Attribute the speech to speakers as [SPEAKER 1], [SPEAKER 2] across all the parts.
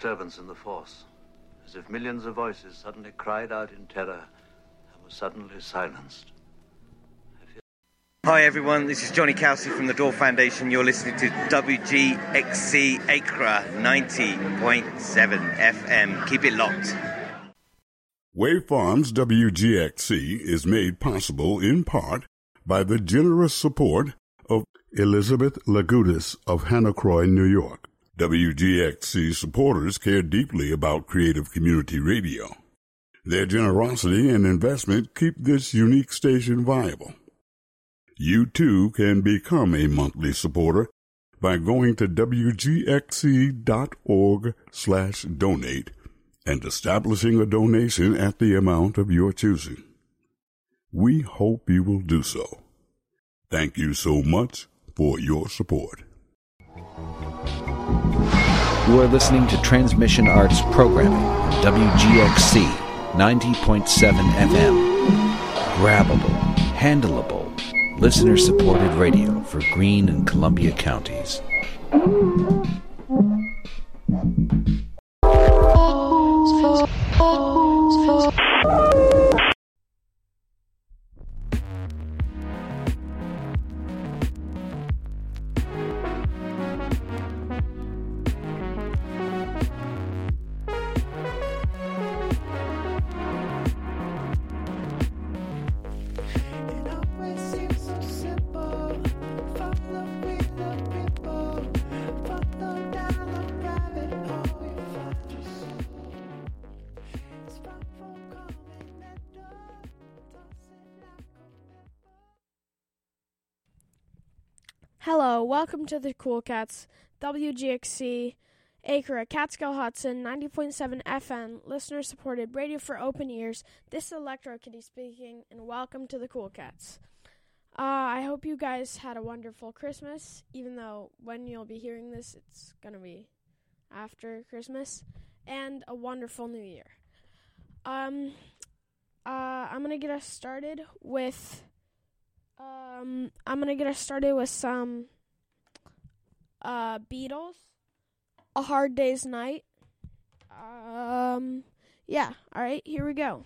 [SPEAKER 1] disturbance in the force, as if millions of voices suddenly cried out in terror and were suddenly silenced.
[SPEAKER 2] Hi everyone, this is Johnny Kelsey from the Door Foundation. You're listening to WGXC Acra 90.7 FM. Keep it locked.
[SPEAKER 3] Wave Farms WGXC is made possible in part by the generous support of Elizabeth Lagudis of Hannacroy, New York. WGXC supporters care deeply about creative community radio. Their generosity and investment keep this unique station viable. You too can become a monthly supporter by going to wgxc.org/donate and establishing a donation at the amount of your choosing. We hope you will do so. Thank you so much for your support.
[SPEAKER 4] You are listening to Transmission Arts Programming on WGXC 90.7 FM. Grabbable, handleable, listener-supported radio for Greene and Columbia counties.
[SPEAKER 5] Hello, welcome to the Cool Cats, WGXC, Acra, Catskill Hudson, 90.7 FM, listener-supported radio for open ears. This is Electro Kitty speaking, and welcome to the Cool Cats. I hope you guys had a wonderful Christmas, even though when you'll be hearing this, it's going to be after Christmas, and a wonderful New Year. I'm going to get us started with... some Beatles, A Hard Day's Night. Yeah, alright, here we go.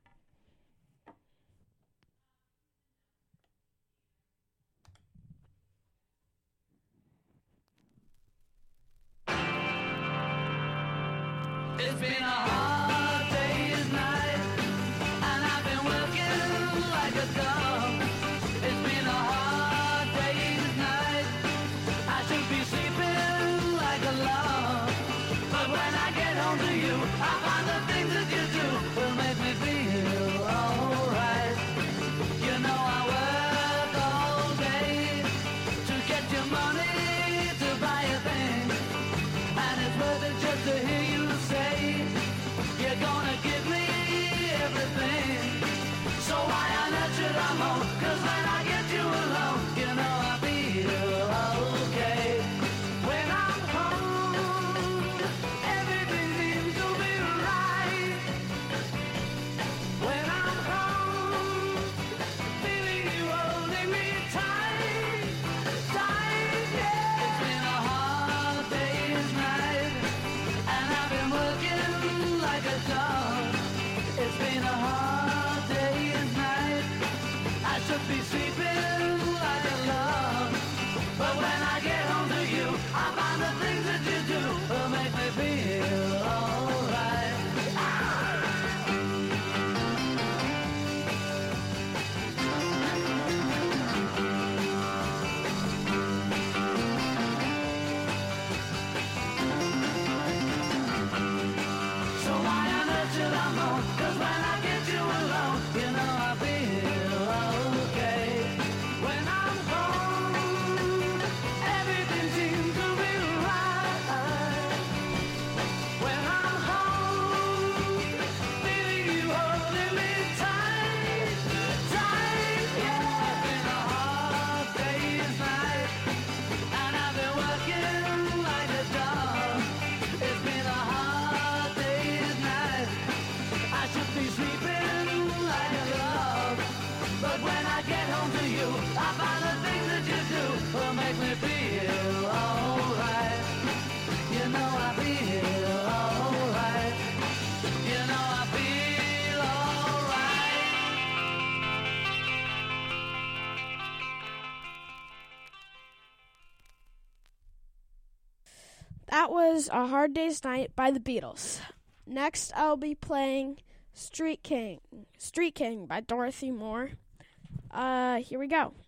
[SPEAKER 6] It's been a hard day's night, and I've been working like a dog. It's been a hard day's night. I should be sleeping like a log. But when I get home to you, I find the things that you do will make me feel alright. You know I work all day to get your money to buy a thing. And it's worth it just to hear you say you're gonna give me everything. So why on earth should I moan? 'Cause when I get you alone, you know I feel okay. When I'm home, everything seems to be right. When I'm home, feeling you holding me tight, tight, yeah. It's been a hard day's night, and I've been working like a dog. It's been a hard day's night. I should be sleeping like a log. But when I get home to you, I find the things that you do will make me feel alright. So why on earth should I moan? 'Cause when I get you alone, you know I feel okay. When I'm home, everything seems to be right. When I'm home, feeling you holding me tight, tight, yeah. It's been a hard day's night, and I've been working like a dog. It's been a hard day's night. I should
[SPEAKER 5] That was A Hard Day's Night by the Beatles. Next, I'll be playing Street King by Dorothy Moore. Here we go.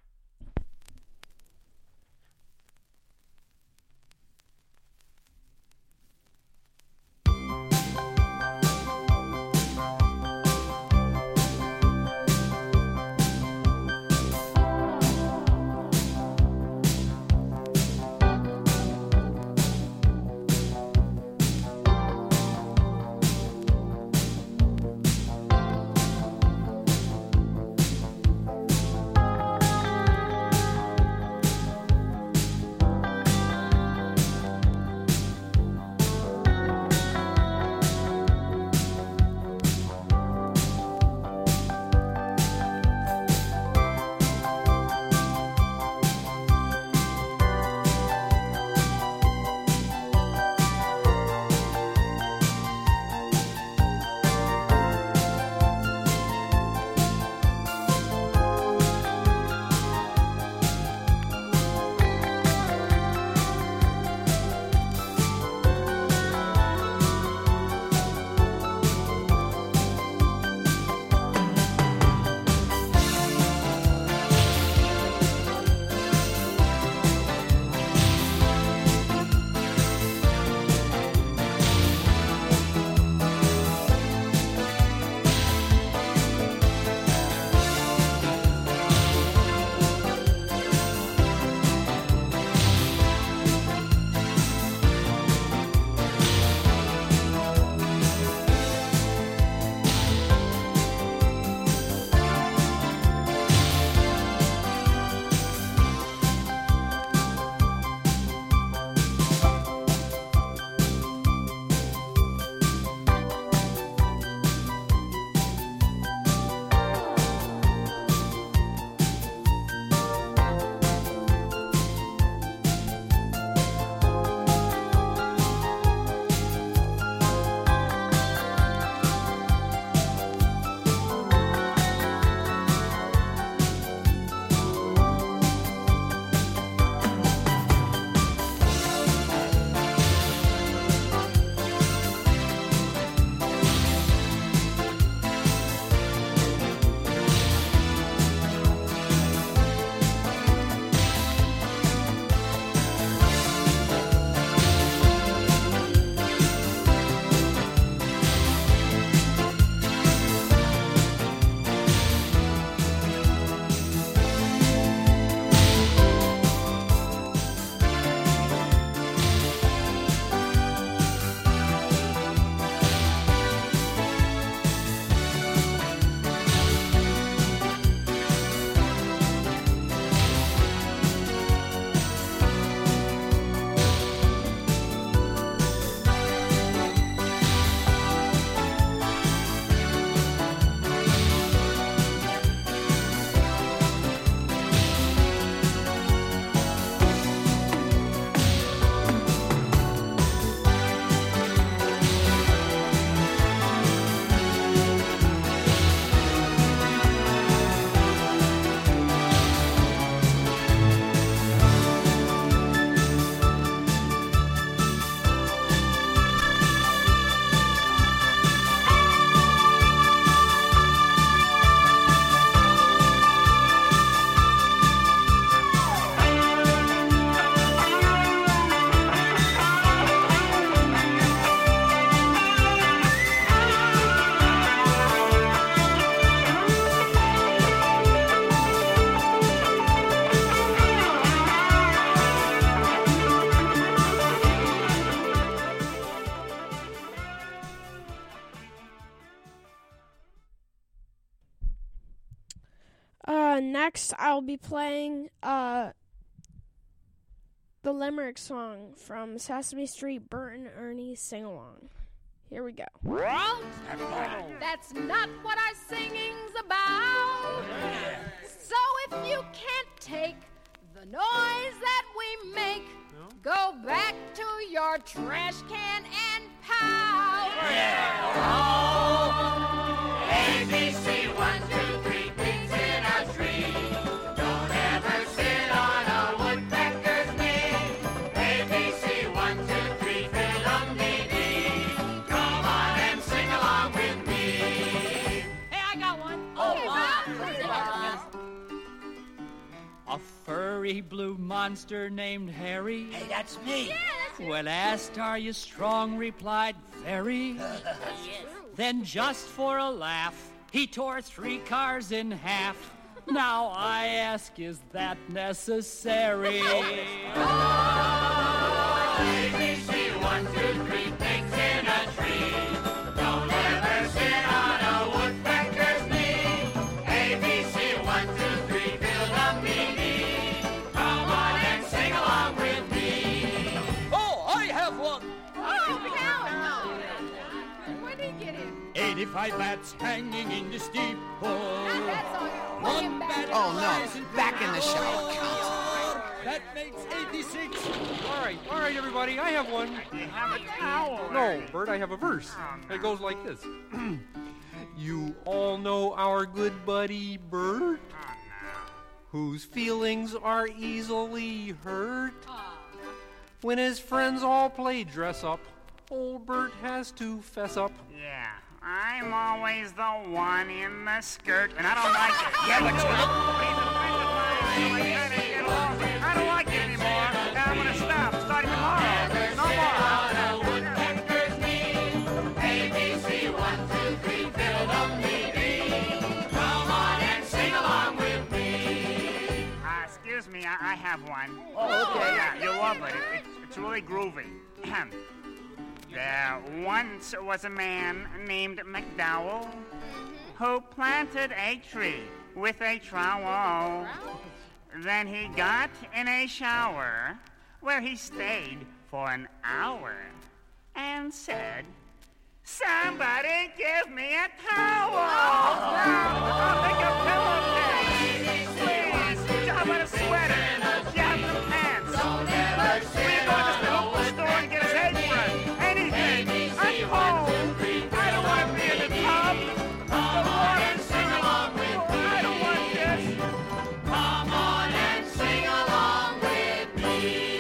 [SPEAKER 5] Next, I'll be playing the Limerick song from Sesame Street, Bert and Ernie Sing Along. Here we go.
[SPEAKER 7] That's not what our singing's about. So if you can't take the noise that we make, go back to your trash can and pout. ABC 1, 2, 3 things in a tree. Don't ever sit on a woodpecker's knee. ABC 1, 2,
[SPEAKER 6] furry blue monster named Harry?
[SPEAKER 8] Hey, that's me.
[SPEAKER 6] When asked, are you strong, replied, very. Then just for a laugh, he tore 3 cars in half. Now I ask, is that necessary? ABC 1, 2, 3, pigs in a tree. Don't ever sit on a woodpecker's knee. ABC 1, 2, 3, feel the meaning. Come on and sing along with me. Oh, I have one.
[SPEAKER 7] Where did he get it?
[SPEAKER 6] 85 bats hanging in the steeple.
[SPEAKER 7] That's all.
[SPEAKER 6] One bat.
[SPEAKER 8] Oh, no. Back in the shower.
[SPEAKER 6] That makes 86.
[SPEAKER 9] All right, everybody. I have one.
[SPEAKER 10] You have a towel.
[SPEAKER 9] No, Bert, I have a verse. It goes like this. You all know our good buddy Bert, whose feelings are easily hurt. When his friends all play dress up, old Bert has to fess up.
[SPEAKER 10] Yeah, I'm always the one in the skirt, and I don't like it.
[SPEAKER 8] Yeah, but
[SPEAKER 10] he's a friend of mine, so I gotta get along. I don't like it anymore. I'm gonna stop. Starting tomorrow. No more.
[SPEAKER 6] ABC 1, 2, 3, fill the meaning. Come on and sing along with me.
[SPEAKER 10] Excuse me, I have one.
[SPEAKER 8] Oh, okay.
[SPEAKER 10] Yeah, you'll love it. It's really groovy. There once was a man named McDowell who planted a tree with a trowel. Then he got in a shower where he stayed for an hour and said, "Somebody give me a towel." I'll make a pillowcase. Please, how about a sweater? You have some pants. We're going to the local store and get us apron. Anything. I'm cold. I don't want to be in the tub. The water. Sing along with me. I don't want this.
[SPEAKER 6] Come on and sing along with me.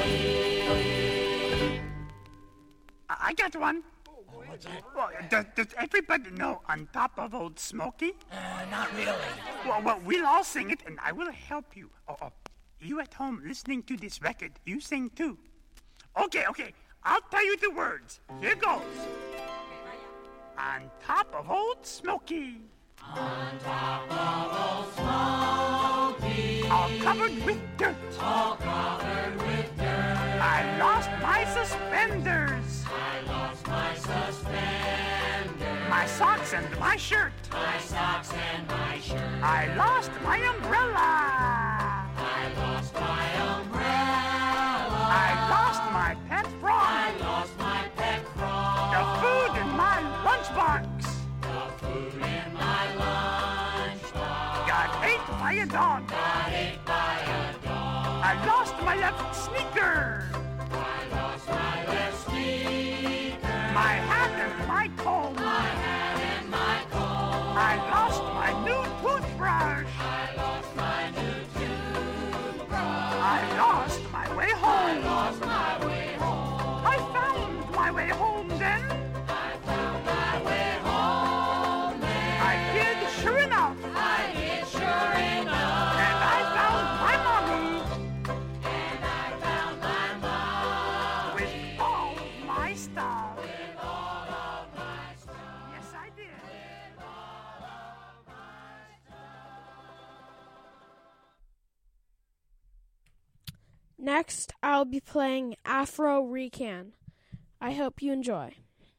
[SPEAKER 10] I got one.
[SPEAKER 8] What's that?
[SPEAKER 10] Well, does everybody know On Top of Old Smoky?
[SPEAKER 8] Not really.
[SPEAKER 10] Well, we'll all sing it, and I will help you. You at home listening to this record, you sing too. Okay. I'll tell you the words. Here goes. On top of Old Smoky.
[SPEAKER 6] On top of Old Smoky.
[SPEAKER 10] All covered with dirt.
[SPEAKER 6] All covered with dirt.
[SPEAKER 10] I lost my suspenders.
[SPEAKER 6] I lost my suspenders.
[SPEAKER 10] My socks and my shirt.
[SPEAKER 6] My socks and my shirt.
[SPEAKER 10] I lost my umbrella.
[SPEAKER 6] I lost my umbrella.
[SPEAKER 10] I lost my pet frog.
[SPEAKER 6] I lost my pet frog.
[SPEAKER 10] The food in my lunchbox.
[SPEAKER 6] The food in my lunchbox.
[SPEAKER 10] Got ate by a dog.
[SPEAKER 6] Got ate by a dog.
[SPEAKER 10] I lost my left sneaker.
[SPEAKER 6] I lost my left sneaker.
[SPEAKER 10] My hat and my comb.
[SPEAKER 6] My hat and my comb.
[SPEAKER 10] I lost my new toothbrush.
[SPEAKER 6] I lost my new toothbrush.
[SPEAKER 10] I lost my way home.
[SPEAKER 6] I lost my way home.
[SPEAKER 10] I found my way home then.
[SPEAKER 6] I found my way home then.
[SPEAKER 10] I did, sure enough.
[SPEAKER 6] I did, sure enough.
[SPEAKER 10] And I found my mommy.
[SPEAKER 6] And I found my mom.
[SPEAKER 10] With all my stuff.
[SPEAKER 6] With all of my stuff.
[SPEAKER 10] Yes, I did.
[SPEAKER 6] With all of my stuff.
[SPEAKER 5] Next, I'll be playing Afro Recan. I hope you enjoy.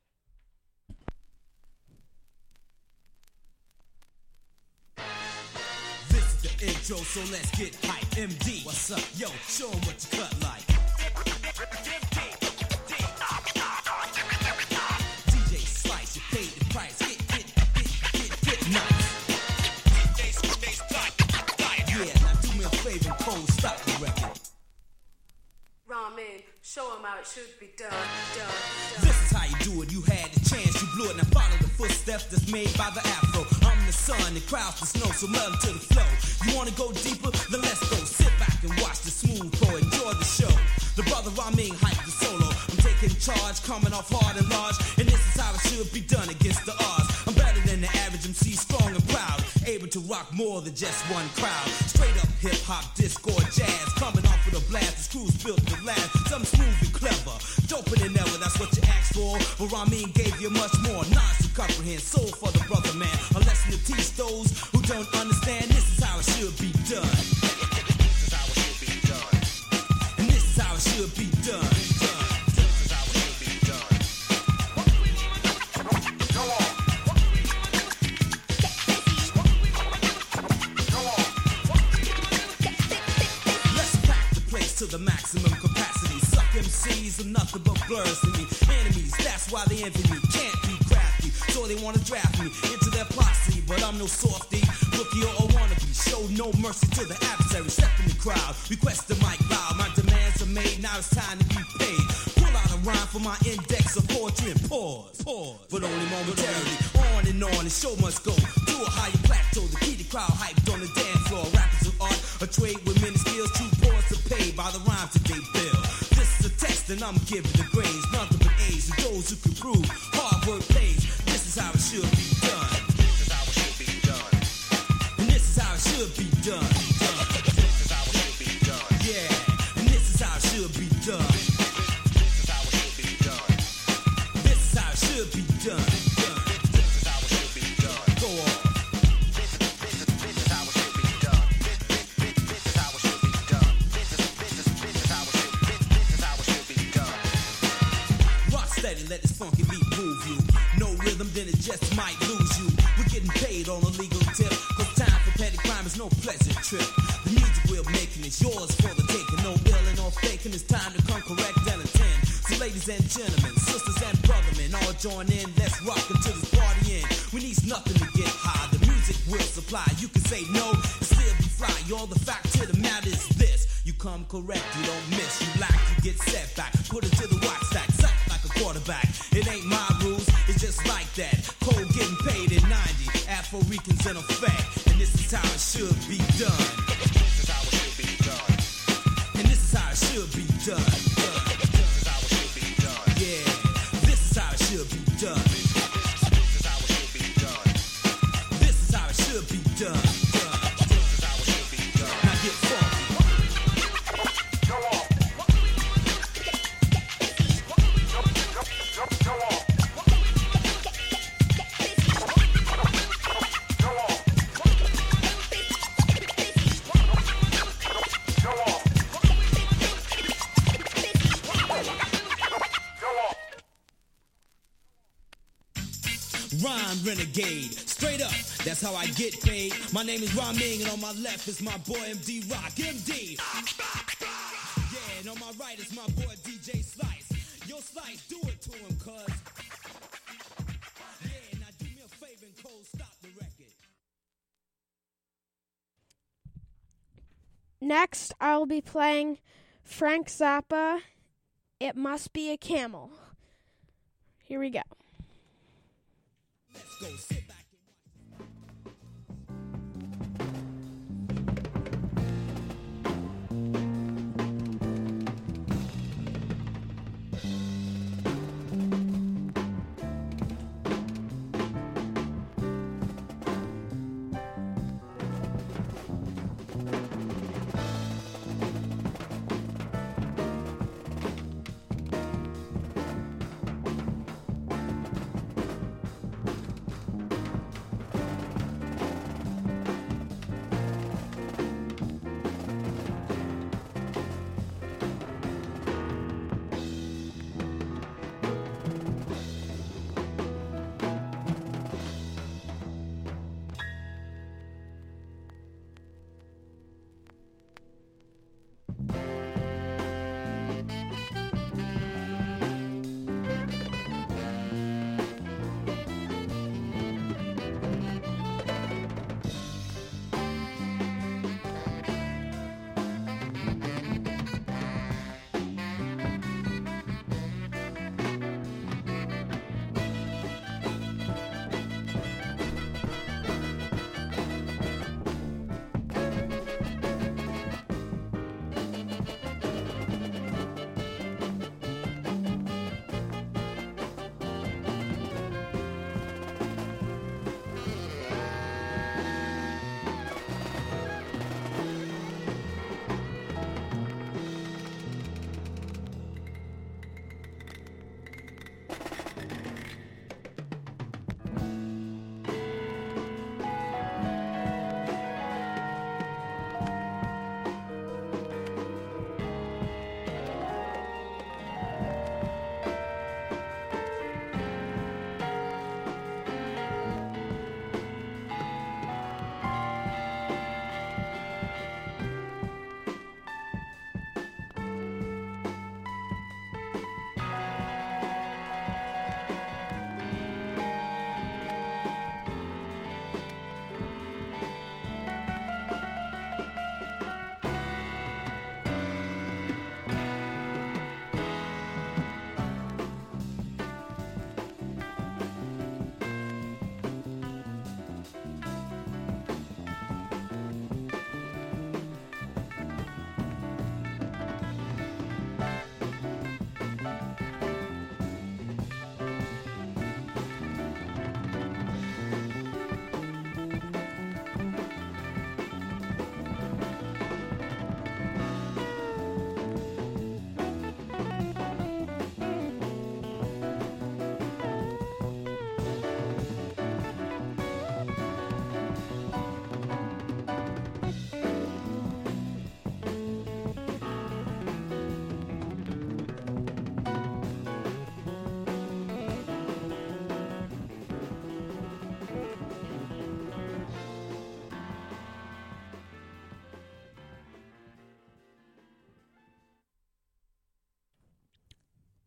[SPEAKER 11] This is the intro, so let's get hype. MD, what's up? Yo, show 'em what you cut like. DJ Slice, you paid the price. Get nice. Yeah, now do me a favor and cold stop the record.
[SPEAKER 12] Ramen, show 'em how it should be done.
[SPEAKER 11] This is how you do it. You had the chance, you blew it. Now follow the footsteps that's made by the Afro. I'm the sun, the crowd's the snow, so melt to the flow. You wanna go deeper? Then let's go. Sit back and watch the smooth flow. Enjoy the show. The brother Ramin hyped the solo. I'm taking charge, coming off hard and large, and this is how it should be done against the odds. I'm better than the average MC, strong and proud, able to rock rock more than just one crowd. Straight up hip hop, disco, or jazz. Coming off with a blast, this crew's built to last. Something smooth and clever, doper than ever, that's what you asked for. But Ramin gave you much more, not to comprehend. Soul for the brother man, a lesson to teach those who don't understand. This is how it should be done. This is how it should be done. And this is how it should be done. To the maximum capacity. Suck MCs are nothing but blurs to me. Enemies, that's why they envy me. Can't be crafty, so they wanna draft me into their posse. But I'm no softy, rookie or a wannabe. Show no mercy to the adversary. Step in the crowd, request the mic loud. My demands are made, now it's time to be paid. Pull out a rhyme for my index of poetry and pause. But only momentarily. On and the show must go to a higher plateau. The key to crowd hyped on the dance floor. Rappers of art, a trade with many skills. True poets are paid by the rhymes that they build. This is a test and I'm giving the grades. Nothing but A's to those who can prove hard work pays. This is how it should be done. This is how it should be done. And this is how it should be done. This is how it should be done. Yeah, and this is how it should be done. This is how it should be done. This is how it should be done. This is how it should be done. Go on. This is how it should be done. This is how it should be done. This is how it should be done. Rock steady, let this funky beat move you. No rhythm, then it just might lose you. We're getting paid on a legal tip, cause time for petty crime is no pleasant trip. The music we're making is yours for the taking. No illing or faking, it's time to come correct and attend. So ladies and gentlemen, sisters and brothermen, all join in, let's rock until this party end. We need nothing to get high, the music will supply. You can say no, and still be fly. Y'all, the fact to the matter is this: you come correct, you don't miss. You lack, you get set back. Put it to the watch stack, suck like a quarterback. It ain't my rules, it's just like that. Cole getting paid in 90, Afro Ricans in effect. And this is how it should be done. This is how it should be done. And this is how it should be done. This is how it should be done. Yeah, this is how it should be done. This is how it should be done. This is how it should be done. This is how it should be done. Now get funky. Go on. Go on. Rhyme renegade, straight up, that's how I get paid. My name is Ramin, and on my left is my boy MD Rock, MD. Yeah, and on my right is my boy DJ Slice. Yo, Slice, do it to him, cuz. Yeah, now do me a favor and Cole, stop the record.
[SPEAKER 5] Next, I will be playing Frank Zappa, It Must Be a Camel. Here we go.
[SPEAKER 11] Let's go, sit back and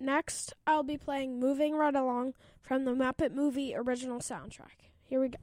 [SPEAKER 5] Next, I'll be playing Moving Right Along from the Muppet Movie original soundtrack. Here we go.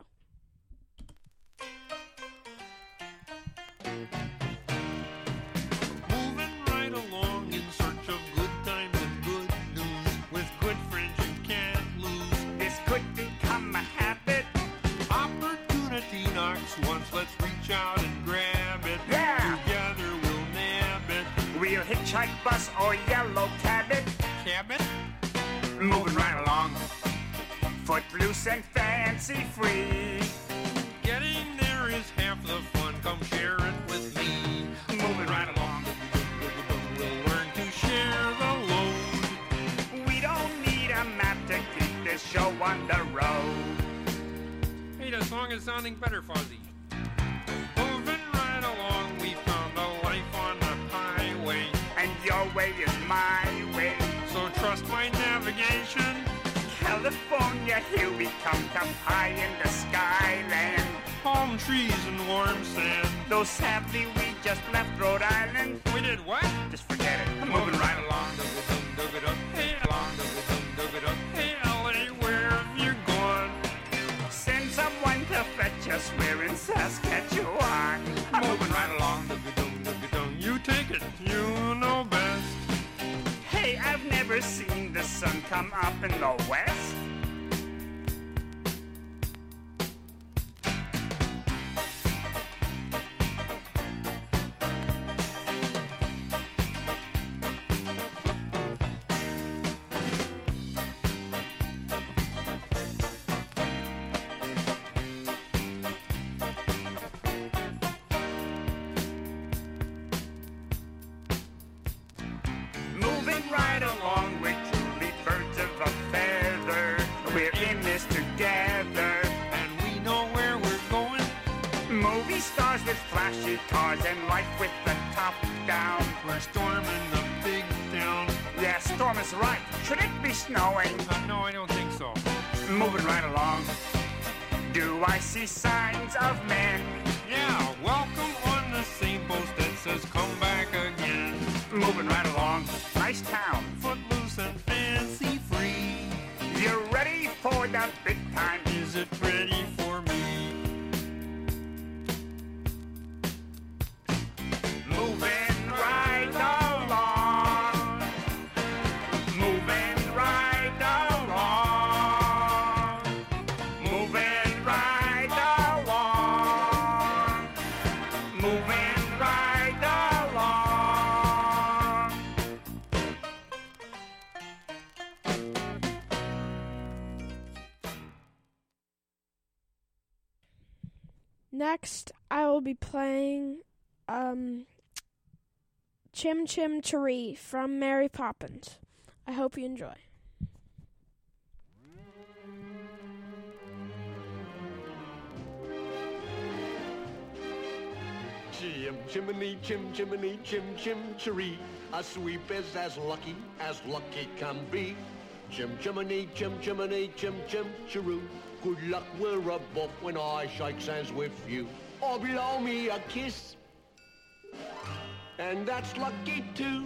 [SPEAKER 9] Moving right along in search of good times and good news. With good friends you can't lose.
[SPEAKER 10] This could become a habit.
[SPEAKER 9] Opportunity knocks once, let's reach out and grab it.
[SPEAKER 10] Yeah.
[SPEAKER 9] Together we'll nab it.
[SPEAKER 10] We'll hitchhike, bus, or yellow cab it.
[SPEAKER 9] Cabin?
[SPEAKER 10] Moving right along. Footloose and fancy free.
[SPEAKER 9] Getting there is half the fun, come share it with me.
[SPEAKER 10] Moving right along.
[SPEAKER 9] We'll learn to share the load.
[SPEAKER 10] We don't need a map to keep this show on the road.
[SPEAKER 9] Hey, the song is sounding better, Fuzzy. Moving right along, we found a life on the highway.
[SPEAKER 10] And your way is my way.
[SPEAKER 9] So trust my navigation.
[SPEAKER 10] California, here we come high in the skyland.
[SPEAKER 9] Palm trees and warm sand.
[SPEAKER 10] Though sadly we just left Rhode Island.
[SPEAKER 9] We did what?
[SPEAKER 10] Just forget it. I'm moving right along.
[SPEAKER 9] Hey, along. Hey, LA, where have you gone?
[SPEAKER 10] Send someone to fetch us. We're in Saskatchewan. I'm moving right along.
[SPEAKER 9] You take it, you know best.
[SPEAKER 10] Hey, I've never seen the sun come up in the west. Moving right along, we're truly birds of a feather. We're in this together,
[SPEAKER 9] and we know where we're going.
[SPEAKER 10] Movie stars with flashy cars and life with the top down.
[SPEAKER 9] We're storming the big town.
[SPEAKER 10] Yeah, storm is right. Should it be snowing?
[SPEAKER 9] No, I don't think so.
[SPEAKER 10] Moving right along. Do I see signs of men?
[SPEAKER 9] Yeah, welcome on the same post that says come back again.
[SPEAKER 10] Moving right along. Nice town.
[SPEAKER 9] Footloose and fancy free.
[SPEAKER 10] You ready for the big time?
[SPEAKER 9] Is it ready for me?
[SPEAKER 10] Moving right along. Moving right along. Moving right along. Moving right along.
[SPEAKER 5] Next, I will be playing Chim Chim Cheree from Mary Poppins. I hope you enjoy.
[SPEAKER 13] Chim chimney, chim chimney, chim chim cheree. A sweep is as lucky can be. Chim chimney, chim chimney, chim chim cheroo. Good luck, we're above when I shake hands with you. Or blow me a kiss, and that's lucky too.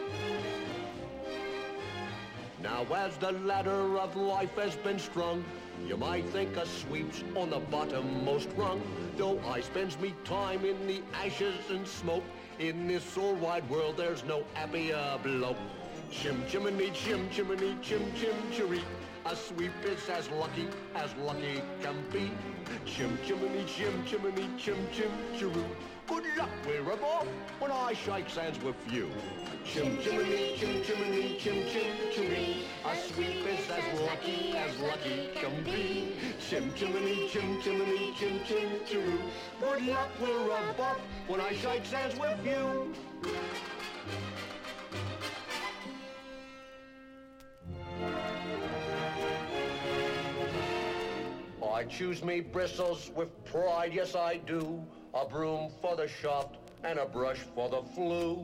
[SPEAKER 13] Now as the ladder of life has been strung, you might think a sweep's on the bottommost rung. Though I spends me time in the ashes and smoke, in this all wide world there's no happier bloke. Chim chimney, chim chimney, chim chim cheree. A sweep is as lucky can be. Chim chimney, chim chimney, chim chim cheroo. Good luck, we're above when I shake hands with you. Chim chimney, chim chimney, chim chim cheree. A sweep is as lucky can be. Chim chimney, chim chimney, chim chim cheroo. Good luck, we're above when I shake hands with you. I choose me bristles with pride, yes I do. A broom for the shaft and a brush for the flue.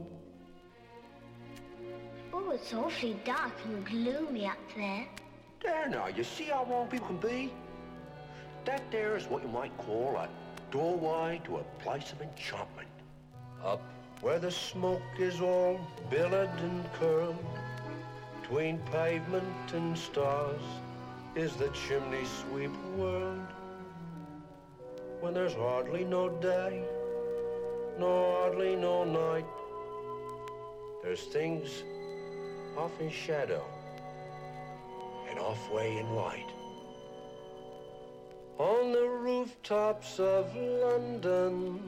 [SPEAKER 14] Oh, it's awfully dark and gloomy up there.
[SPEAKER 13] There now, you see how wrong people can be? That there is what you might call a doorway to a place of enchantment. Up where the smoke is all billowed and curled, Between pavement and stars is the chimney sweep world, when there's hardly no day, nor hardly no night. There's things off in shadow and off way in light. On the rooftops of London,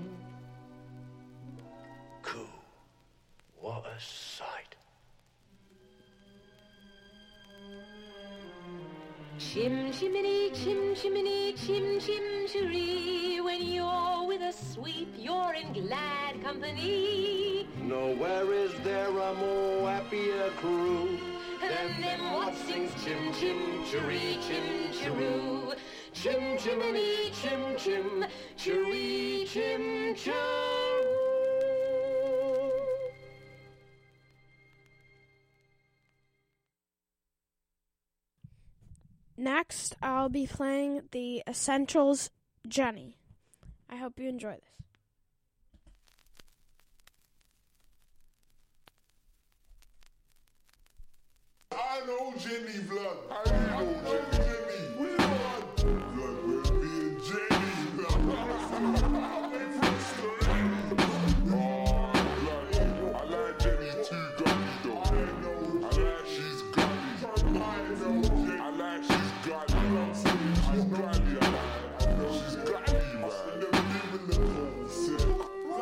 [SPEAKER 13] cool, what a sight.
[SPEAKER 15] Chim chimney, chim chimney, chim chim chiree. When you're with a sweep, you're in glad company.
[SPEAKER 13] Nowhere is there a more happier crew
[SPEAKER 15] than them what sings chim chim chiree, chim chiroo. Chim chimney, chim chim chiree, chim chiroo.
[SPEAKER 5] Next, I'll be playing the Essentials Jenny. I hope you enjoy this.
[SPEAKER 16] I know Jenny Blood. I know Jenny. We want Blood with me and Jenny Blood. I like Jenny too gummy though. I like she's gummy. I like she's gummy. She's gummy. I know she's gummy, man. I never been in the cold.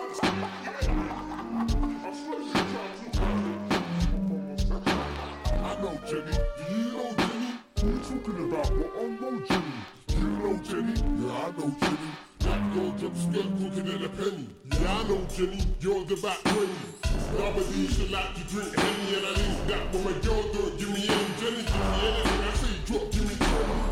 [SPEAKER 16] I know Jenny. Do you know Jenny? Who you talking about? What I know Jenny. Do you know Jenny? Yeah, I know Jenny. That girl just spent cooking in a penny. Yeah, I know Jenny. You're the back 20. Nobody should like to drink Henny, and I think that when my girl don't give me any Jenny, give me anything I say, drop, give me 20.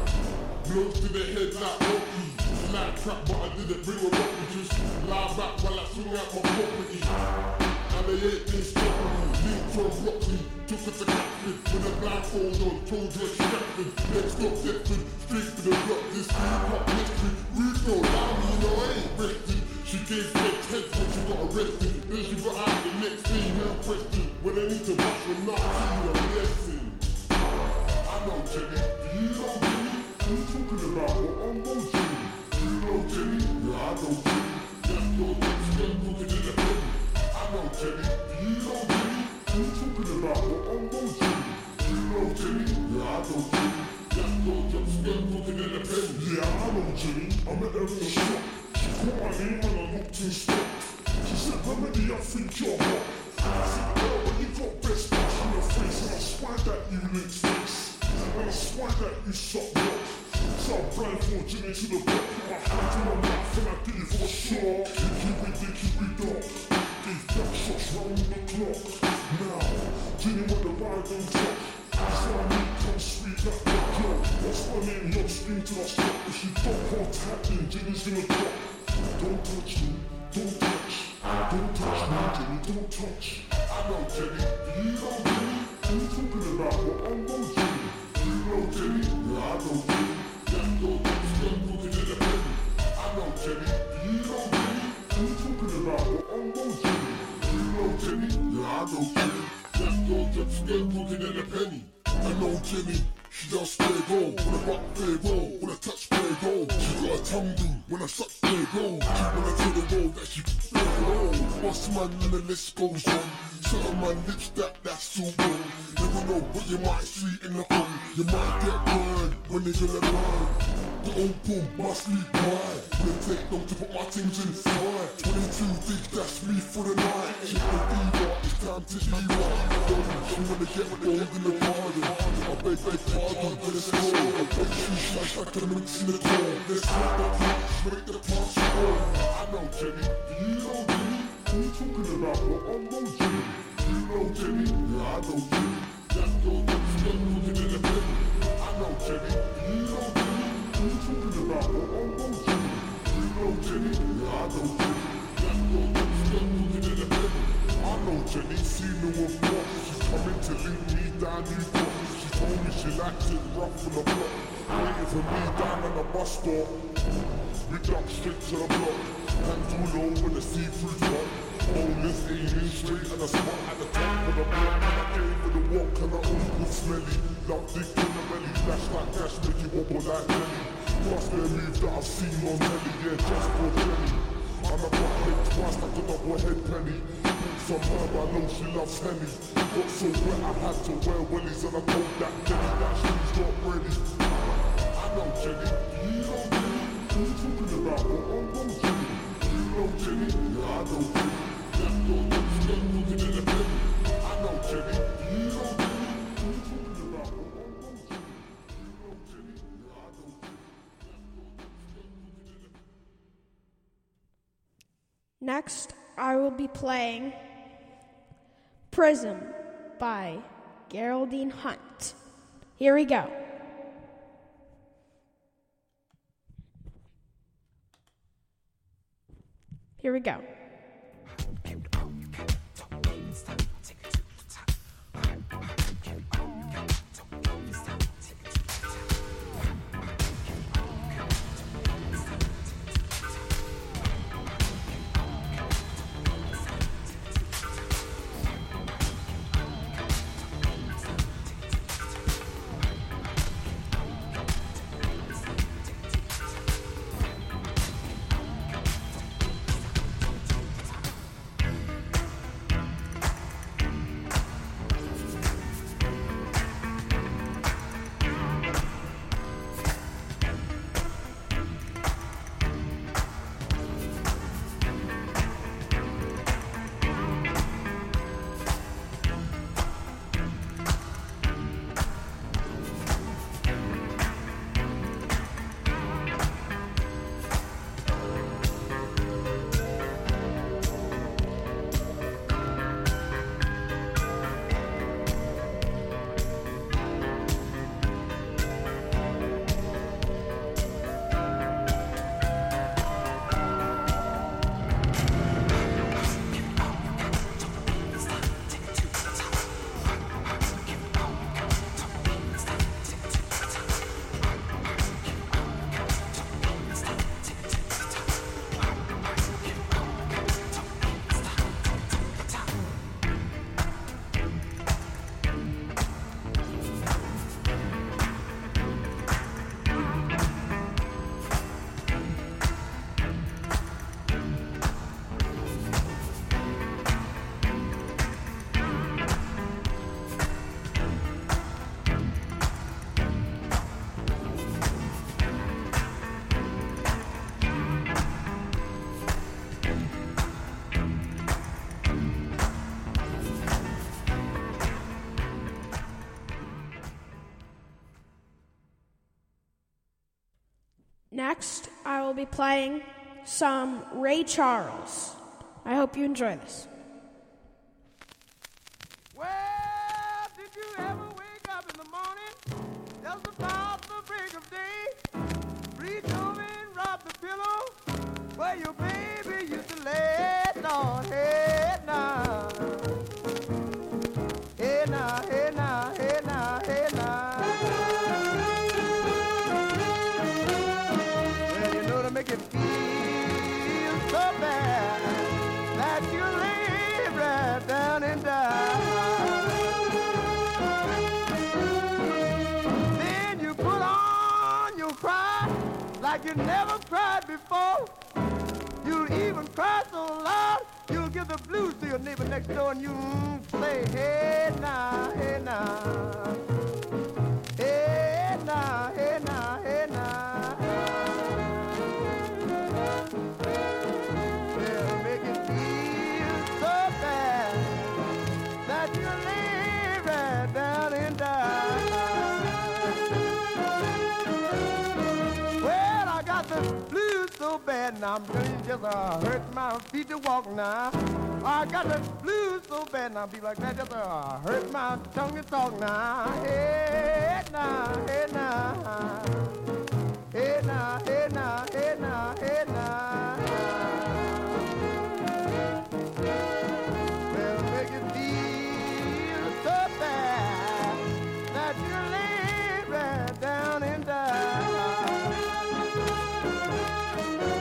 [SPEAKER 16] Blows to the head like Rocky. Like crap, but I didn't bring a rocky. Just lie back while I swing out my property. And they ain't been stopping me. Linked from Rocky, took her to Catford. With a blindfold on, told her she Catford. Next up Deptford, straight to the block. This hip-hop history. Rude no lie, me, you know I ain't rested. She gave fed heads when she got arrested. Then she got out the next day, no question. When I need to watch her not see her lesson. I know Jenny. Do you know Jenny? Who you talking about? What I know Jenny. Do you know Jenny? Yeah, I know Jenny. That girl gets spent cooking in a penny. I know Jenny. Do you know Jenny? Who you talking about? What I know Jenny. Do you know Jenny? Yeah, I know Jenny. That girl gets spent cooking in a penny. Yeah, I know Jenny. I met her in the shop. She called my name when I looked in stock. She said, Remedy, I think you're hot. I said, girl, when you got best touch in your face, and I swear that you lick face. And I swear that you suck rock. So I blindfold Jenny to the block. Put my hand in my mouth and I gave her a shot. Dicky we dog. Gave back shots round the clock. Now, Jenny want the ride on top. That's why I need come sweet like that girl. What's my name? Love scream till I stop. If she don't hold tight, then Jenny's gonna drop. Don't touch me, don't touch. Don't touch me, Jenny, don't touch. I know Jenny. Do you know Jenny? Who you talking about? What I know Jenny. Do you know Jenny? Yeah, I know Jenny. That girl gets spent cooking in a penny. I know Jenny. Do you know Jenny? Who you talking about? What I know Jenny. Do you know Jenny? Yeah, I know Jenny. That girl gets spent cooking in a penny. I know Jenny. She does fair goal, when I rock fair goal, when I touch fair goal. She got a tumble, when I suck fair goal. She wanna tell the world that she fair goal. Boss man and the list goes on. Certain man lips that's so wrong. Never know what you might see in the home. You might get burned when they gonna learn. The old boom must leave wide. Wouldn't take long to put my things inside. 22 think that's me for the night. Check the diva, it's time to leave. She wanna get old in the garden. I beg pardon for the score. I beg you slash like a mix in the core. Let's make the punch, make the punch roll. I know Jenny. Do you know Jenny? Who you talking about? What I know Jenny. Do you know Jenny? Yeah, I know Jenny. That girl gets spent cooking in a penny. I know Jenny. Do you know Jenny? Who you talking about? What I know Jenny. Do you know Jenny? Yeah, I know Jenny. That girl gets spent cooking in a penny. I know Jenny, seen her with what? She's coming to lead me down New York. She told me she liked it rough on the block. Waiting for me down on the bus stop. we jump straight to the block. Hands too low when the see-through's hot. Boneless aiming straight at the spot at the top of the block. I came with the walk and I only was smelly. Love dick in the belly, dash like dash, make you wobble like jelly. Cross their moves that I've seen on telly, yeah, just for jelly. I'm a butt head twice like a double-head penny. From her, I know she loves Henny. Got so wet I had to wear wellies, and I told that Jenny that she's not ready. I know Jenny, you know Jenny. Who you talking about? Well, I know Jenny. You know Jenny? Yeah, I know Jenny. Left your lips, get looking in the penny. I know Jenny, you know Jenny. Who you talking about? Well, I know Jenny. You know Jenny? Yeah, I know Jenny.
[SPEAKER 5] Next, I will be playing Prism by Geraldine Hunt. Here we go. Here we go. Next, I will be playing some Ray Charles. I hope you enjoy this.
[SPEAKER 17] Well, did you ever wake up in the morning, just about the break of day, reach over and rub the pillow where your baby used to lay? No, hey, nah. Hey, nah, hey, nah, hey, nah, hey, nah. Well, you know to make it feel so bad that you lay right down and die. Then you put on your cry like you never cried before. You'll even cry so loud you'll give the blues to your neighbor next door, and you say, hey nah, hey nah, hey nah, hey nah, hey nah. They'll make it feel so bad that you lay right down and die. Well, I got the blues so bad now, I'm telling you, just hurt my feet to walk now. I got the blues so bad now, be like that, just hurt my tongue to talk now. Hey now, hey now, hey now, hey now, hey now, hey now. Well, make it feel so bad that you lay right down and die.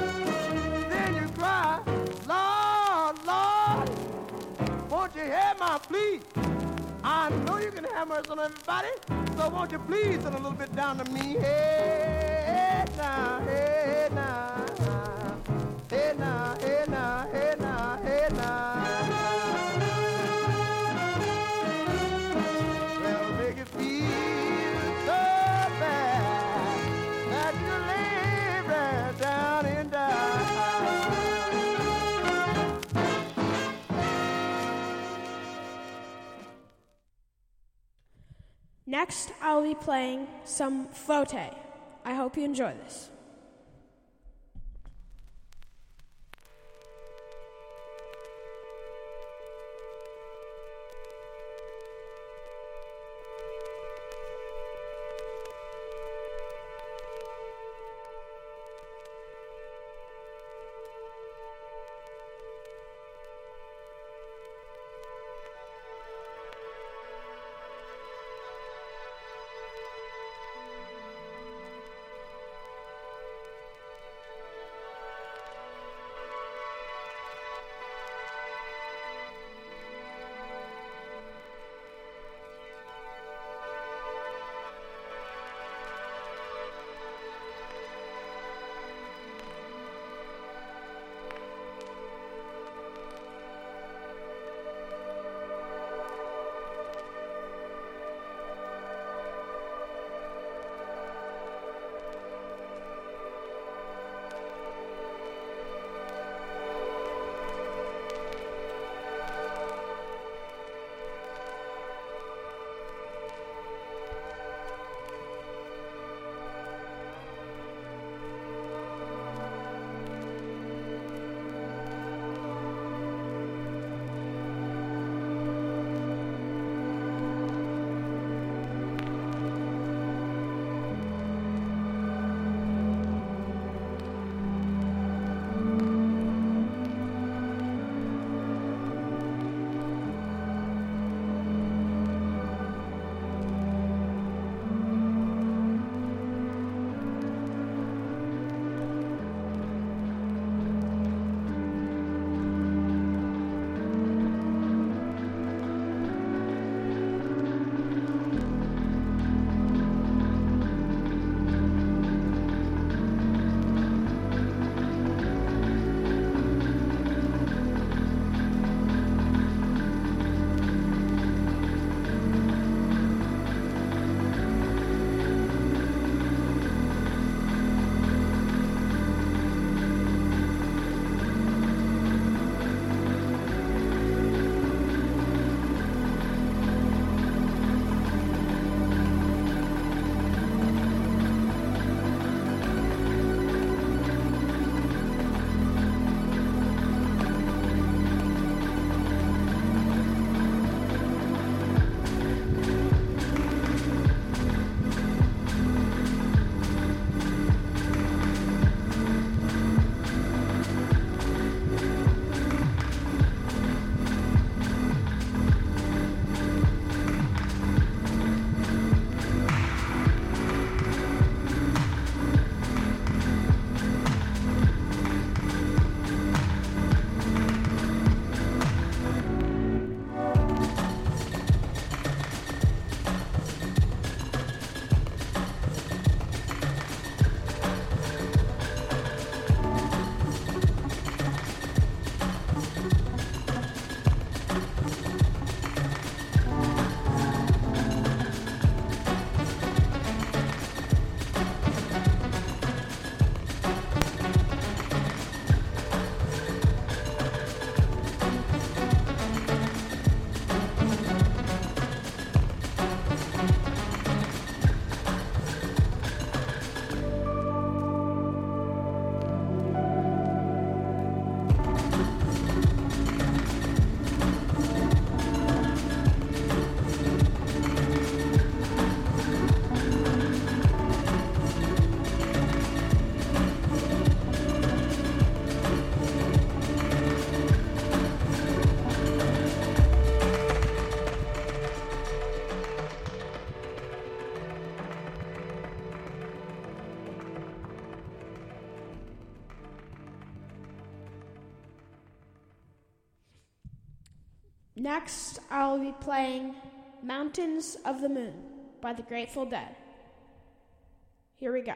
[SPEAKER 17] hear my plea? I know you can have mercy on everybody, so won't you please send a little bit down to me? Hey, now, hey, now. Hey, now, hey, now, hey, now, hey, now. Well, make it feel so bad that you lay right down and die.
[SPEAKER 5] Next, I'll be playing some Fote. I hope you enjoy this. Next, I'll be playing Mountains of the Moon by the Grateful Dead. Here we go.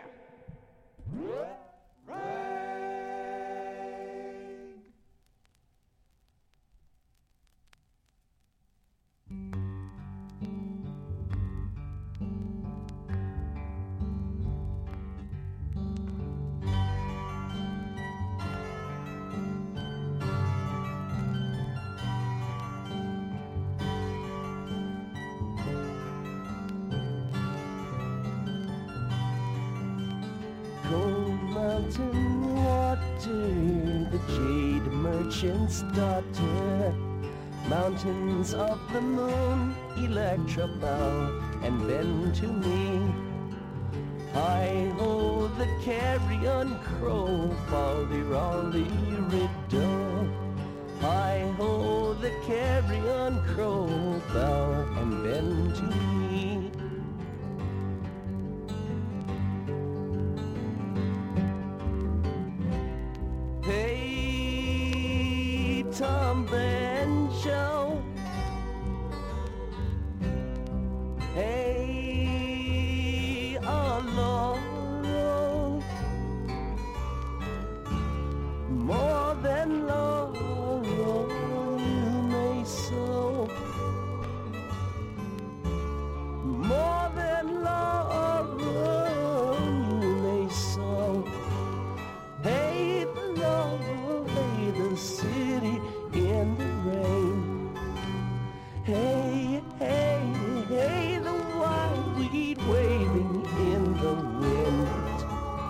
[SPEAKER 18] Mountain water, the jade merchant's daughter. Mountains of the moon, Electra bow and bend to me. Hi-ho, the carrion crow, baldy-raldy riddle. Hi-ho, the carrion crow, bow and bend to me. Hey, Tom Banjo. Hey, Laurel. More than laurel you may sow. More than laurel you may sow. Hey, the city in the rain. Hey, hey, hey, the wildweed waving in the wind.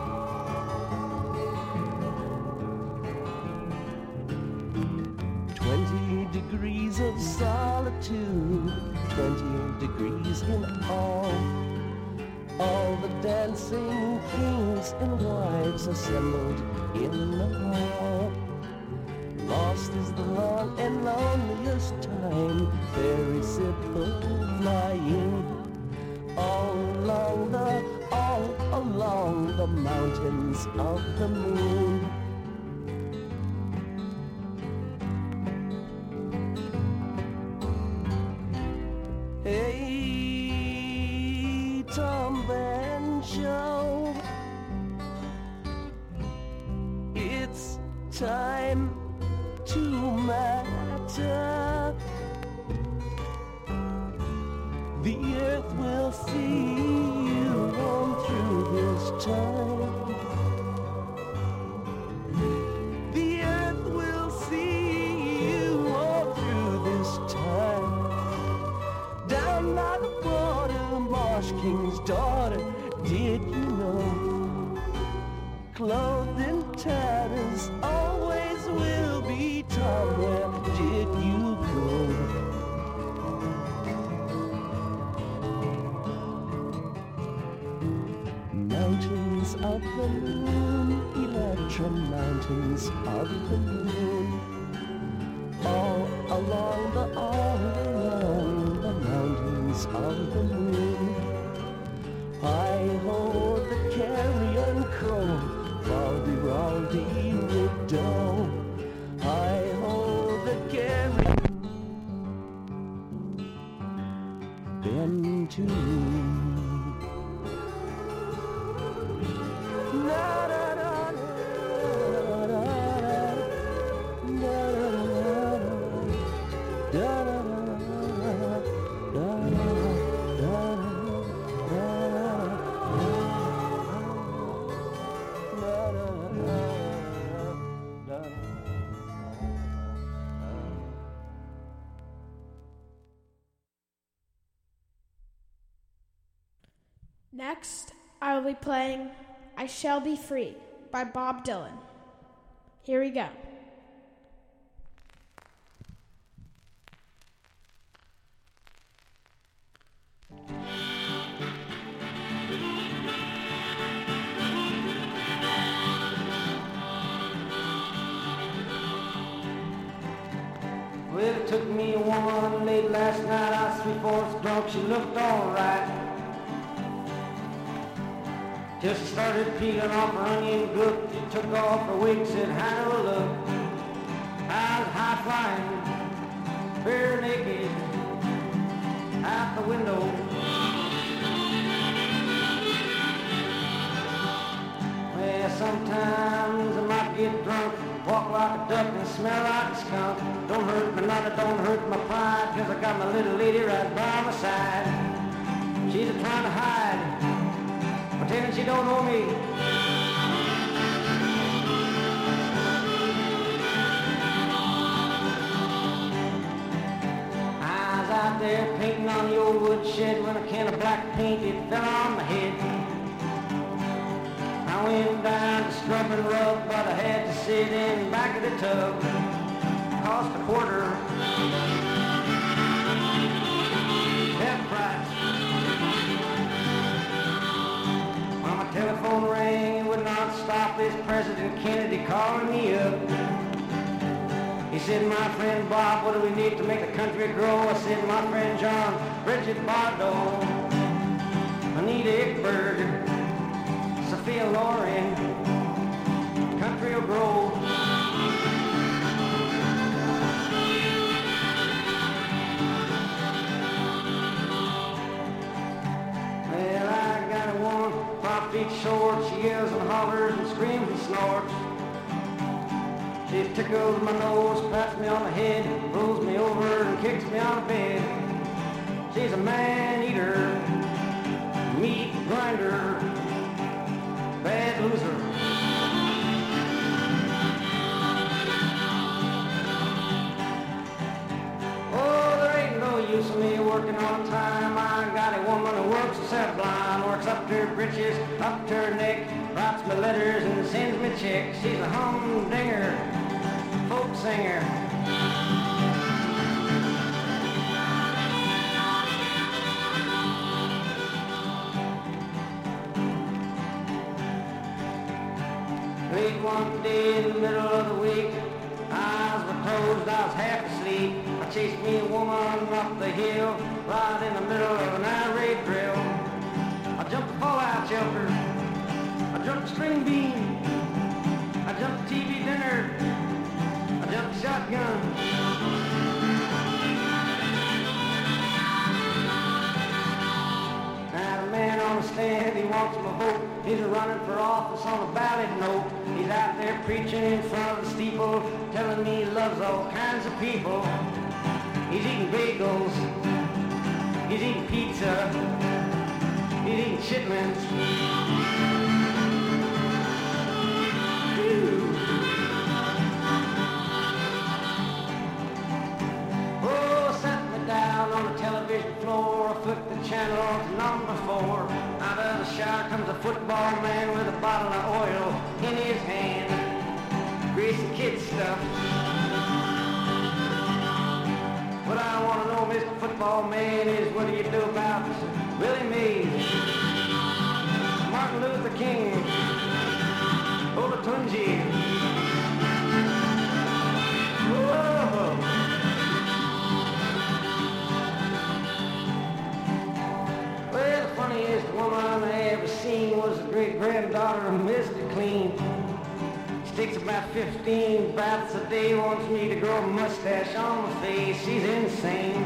[SPEAKER 18] 20 degrees of solitude, 20 degrees in all. All the dancing kings and wives assembled in the hall. Lost is the long and loneliest time, very simple flying. All along the mountains of the moon. Hey, Tom Banjo, it's time to matter. The earth will see you on through this time. The earth will see you all through this time. Down by the border, Marsh King's daughter, did you know? Clothed in tatters, always will be Tom, where did you go? Mountains of the moon, Electra, mountains of the moon. All along the mountains of the moon. Hi-ho, the carrion crow, baldy-raldy riddle. Hi-ho, the carrion bend to me.
[SPEAKER 5] Next, I will be playing I Shall Be Free by Bob Dylan. Here we go.
[SPEAKER 19] Well, it took me a woman late last night, I was 3/4 drunk, she looked alright. Till she started peeling off her onion gook, she took off her wig, said, "How do I look?" I was high flying, bare naked out the window. Well, sometimes I might get drunk, walk like a duck and smell like a skunk. Don't hurt me none, it don't hurt my pride, 'cause I got my little lady right by my side. She's trying to hide, pretending she don't know me. I was out there painting on the old woodshed when a can of black paint, it fell on my head. I went down to scrub and rub, but I had to sit in the back of the tub. Cost a quarter. Half price. When my telephone rang, it would not stop this President Kennedy calling me up. He said, my friend Bob, what do we need to make the country grow? I said, my friend John, Bridget Bardot, Anita Ekberg, Sophia Loren, country will grow. Well, I got a woman, 5 feet short, she yells and hollers and screams and snorts. She tickles my nose, pats me on the head, rolls me over and kicks me on the bed. She's a man-eater, meat grinder, bad loser. Oh, there ain't no use of me working on time. I got a woman who works herself blind, works up to her britches, up to her neck, writes me letters and sends me checks. She's a humdinger, folk singer. Late one day in the middle of the week, eyes were closed, I was half asleep. I chased me a woman up the hill, right in the middle of an air raid drill. I jumped the fallout shelter, I jumped the string beam, I jumped the TV dinner, I jumped the shotgun. Now the man on the stand, he wants my vote. He's running for office on a ballot note. He's out there preaching in front of the steeple, telling me he loves all kinds of people. He's eating bagels, he's eating pizza, he's eating chitlins. Oh, set me down on the television floor, I flipped the channel to number 4. Out of the shower comes a football man with a bottle of oil in his hand, greasy kid stuff. What I want to know, Mr. Football Man, is what do you do about Willie Mays, Martin Luther King, Olatunji? Whoa! Well, the funniest woman I ever seen was the great-granddaughter of Mr. Clean. She takes about 15 baths a day, wants me to grow a mustache on my face. She's insane.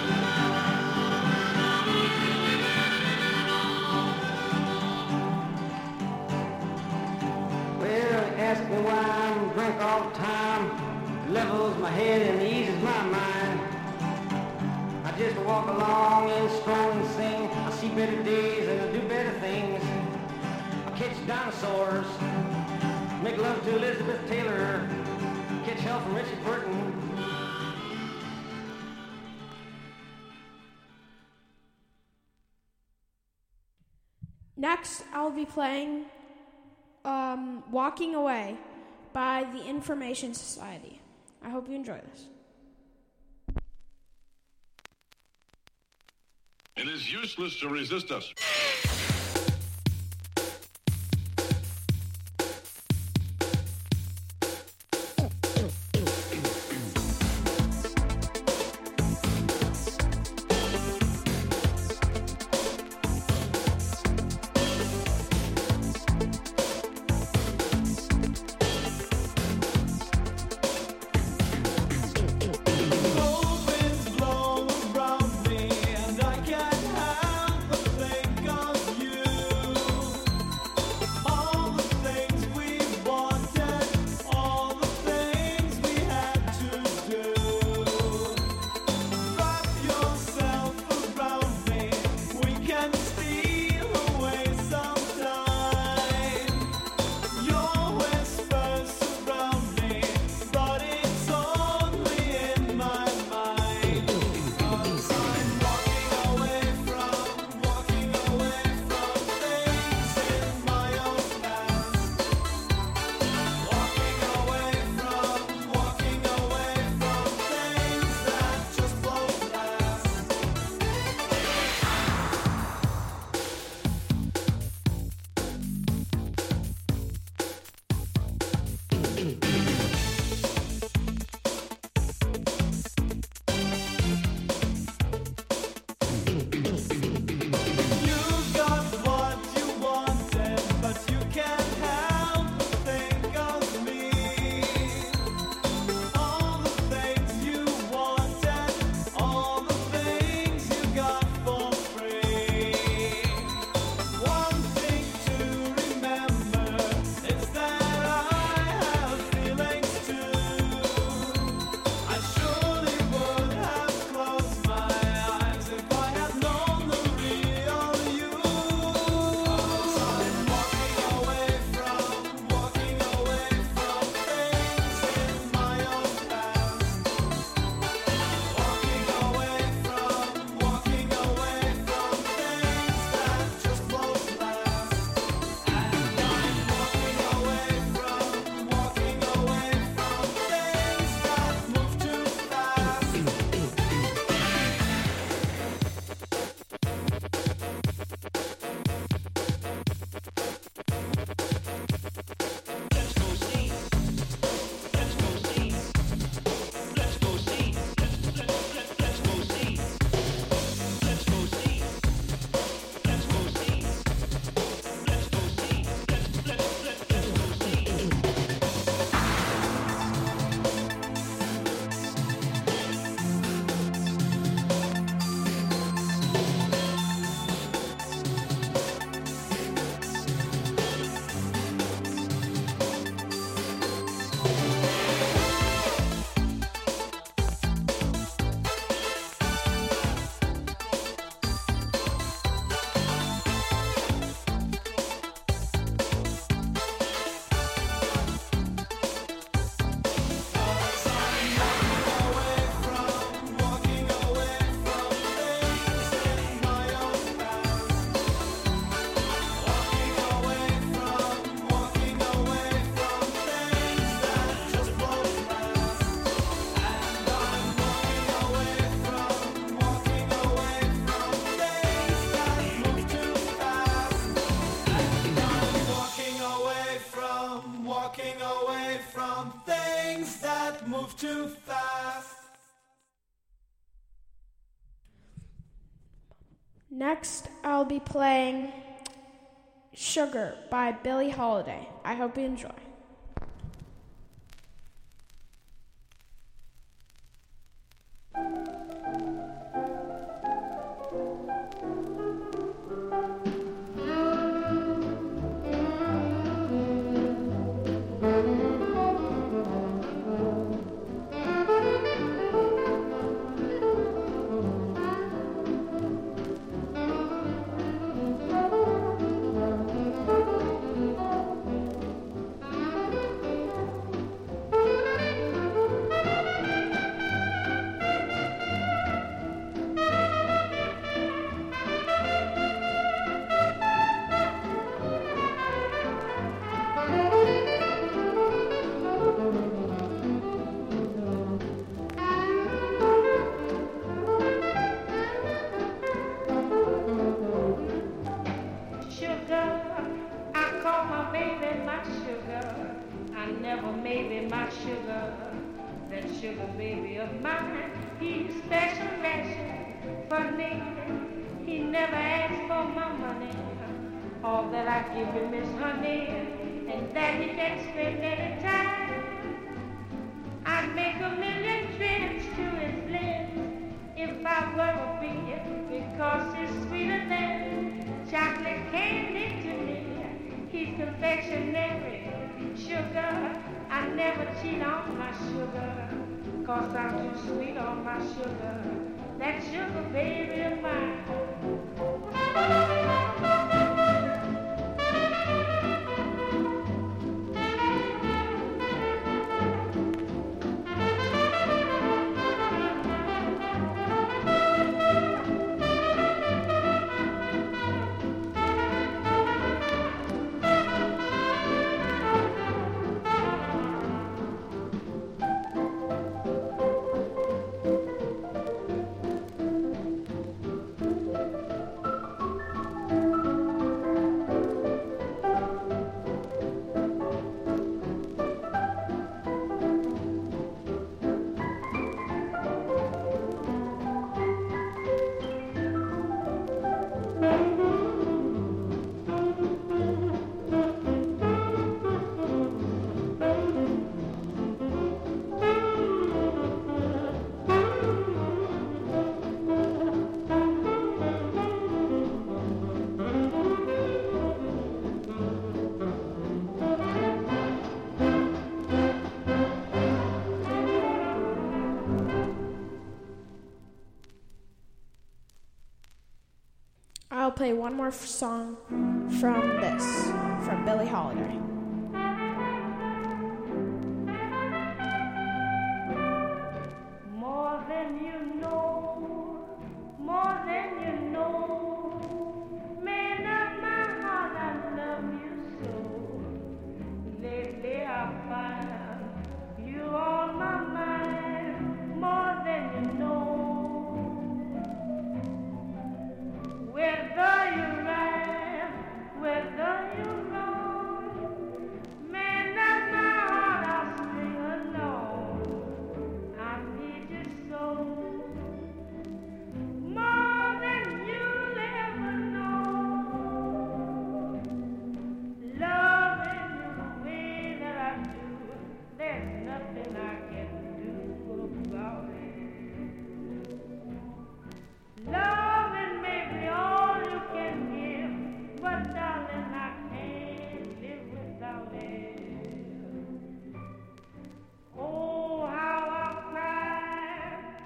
[SPEAKER 19] Well, they ask me why I'm drunk all the time. Levels my head and eases my mind. I just walk along and stroll and sing. I see better days and I do better things. I catch dinosaurs, make love to Elizabeth Taylor, catch hell from Richard Burton.
[SPEAKER 5] Next, I'll be playing Walking Away by the Information Society. I hope you enjoy this.
[SPEAKER 16] It is useless to resist us.
[SPEAKER 6] Open
[SPEAKER 18] away from things that move too fast.
[SPEAKER 5] Next, I'll be playing Sugar by Billie Holiday. I hope you enjoy. I'll play one more song from Billie Holiday.